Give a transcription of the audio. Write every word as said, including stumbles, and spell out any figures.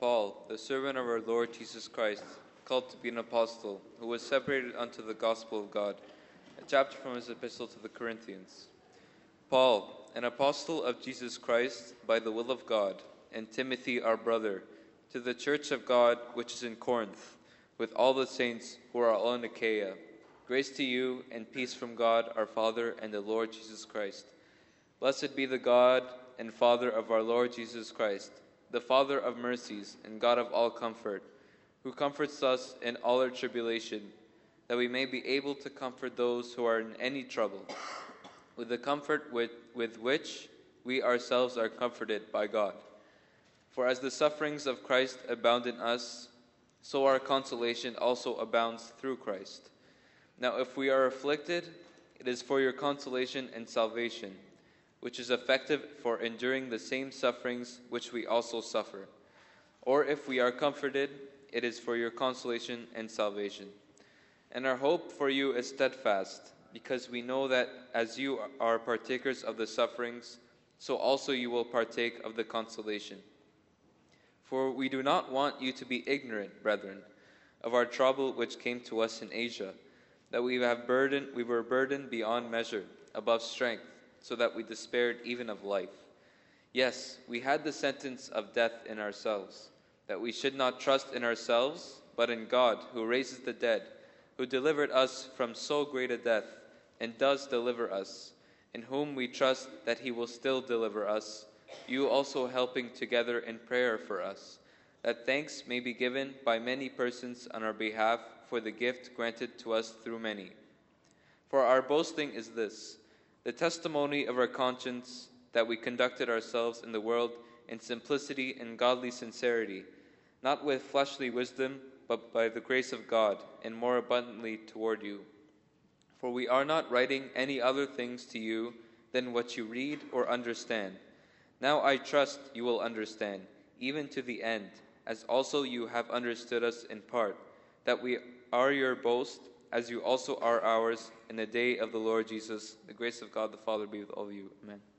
Paul, the servant of our Lord Jesus Christ, called to be an apostle, who was separated unto the gospel of God. A chapter from his epistle to the Corinthians. Paul, an apostle of Jesus Christ, by the will of God, and Timothy our brother, to the church of God which is in Corinth, with all the saints who are all in Achaia. Grace to you and peace from God our Father and the Lord Jesus Christ. Blessed be the God and Father of our Lord Jesus Christ, the Father of mercies and God of all comfort, who comforts us in all our tribulation, that we may be able to comfort those who are in any trouble, with the comfort with, with which we ourselves are comforted by God. For as the sufferings of Christ abound in us, so our consolation also abounds through Christ. Now if we are afflicted, it is for your consolation and salvation, which is effective for enduring the same sufferings which we also suffer. Or if we are comforted, it is for your consolation and salvation. And our hope for you is steadfast, because we know that as you are partakers of the sufferings, so also you will partake of the consolation. For we do not want you to be ignorant, brethren, of our trouble which came to us in Asia, that we have burdened, we were burdened beyond measure, above strength, so that we despaired even of life. Yes, we had the sentence of death in ourselves, that we should not trust in ourselves, but in God, who raises the dead, who delivered us from so great a death, and does deliver us, in whom we trust that he will still deliver us, you also helping together in prayer for us, that thanks may be given by many persons on our behalf for the gift granted to us through many. For our boasting is this, the testimony of our conscience, that we conducted ourselves in the world in simplicity and godly sincerity, not with fleshly wisdom, but by the grace of God, and more abundantly toward you. For we are not writing any other things to you than what you read or understand. Now I trust you will understand, even to the end, as also you have understood us in part, that we are your boast, as you also are ours, in the day of the Lord Jesus. The grace of God the Father be with all of you. Amen.